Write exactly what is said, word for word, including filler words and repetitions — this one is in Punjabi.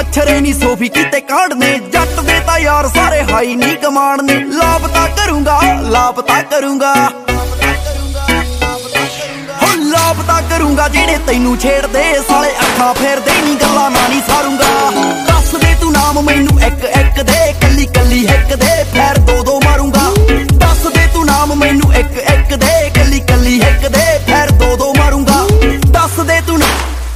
ਮੱਛਰੇ ਨੀ ਸੋਫੀ ਕੀਤੇ ਕਾਂਡ ਨੇ ਜੱਟ ਦੇ ਤਾਂ ਯਾਰ ਸਾਰੇ ਹਾਈ ਨੀ ਕਮਾਂਡ ਨੇ ਲਾਪਤਾ ਕਰੂੰਗਾ ਲਾਪਤਾ ਕਰੂੰਗਾ ਹੋ ਲਾਪਤਾ ਕਰੂੰਗਾ ਜਿਹੜੇ ਤੈਨੂੰ ਛੇੜਦੇ ਸਾਲੇ ਅੱਖਾਂ ਫੇਰਦੇ ਨੀ ਗੱਲਾਂ ਨਾ ਨੀ ਸਾਰੂੰਗਾ ਦੱਸ ਦੇ ਤੂੰ ਨਾਮ ਮੈਨੂੰ ਇੱਕ ਇੱਕ ਦੇ ਕੱਲੀ ਕੱਲੀ